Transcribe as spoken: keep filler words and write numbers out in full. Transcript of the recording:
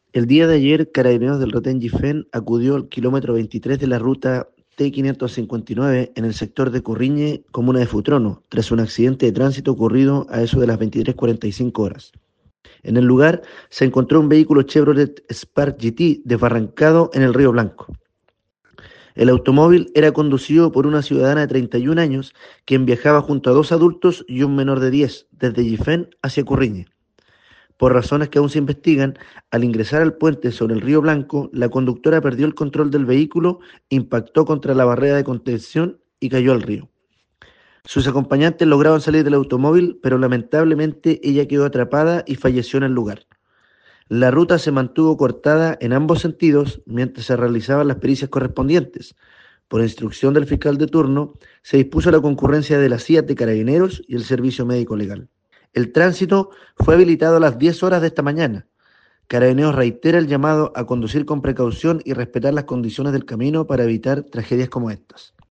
El día de ayer, Carabineros del Retén Gifén acudió al kilómetro veintitrés de la ruta T quinientos cincuenta y nueve en el sector de Curriñe, comuna de Futrono, tras un accidente de tránsito ocurrido a eso de las veintitrés cuarenta y cinco horas. En el lugar se encontró un vehículo Chevrolet Spark G T desbarrancado en el Río Blanco. El automóvil era conducido por una ciudadana de treinta y un años, quien viajaba junto a dos adultos y un menor de diez, desde Gifén hacia Curriñe. Por razones que aún se investigan, al ingresar al puente sobre el Río Blanco, la conductora perdió el control del vehículo, impactó contra la barrera de contención y cayó al río. Sus acompañantes lograron salir del automóvil, pero lamentablemente ella quedó atrapada y falleció en el lugar. La ruta se mantuvo cortada en ambos sentidos mientras se realizaban las pericias correspondientes. Por instrucción del fiscal de turno, se dispuso la concurrencia de las C I A T de Carabineros y el Servicio Médico Legal. El tránsito fue habilitado a las diez horas de esta mañana. Carabineros reitera el llamado a conducir con precaución y respetar las condiciones del camino para evitar tragedias como estas.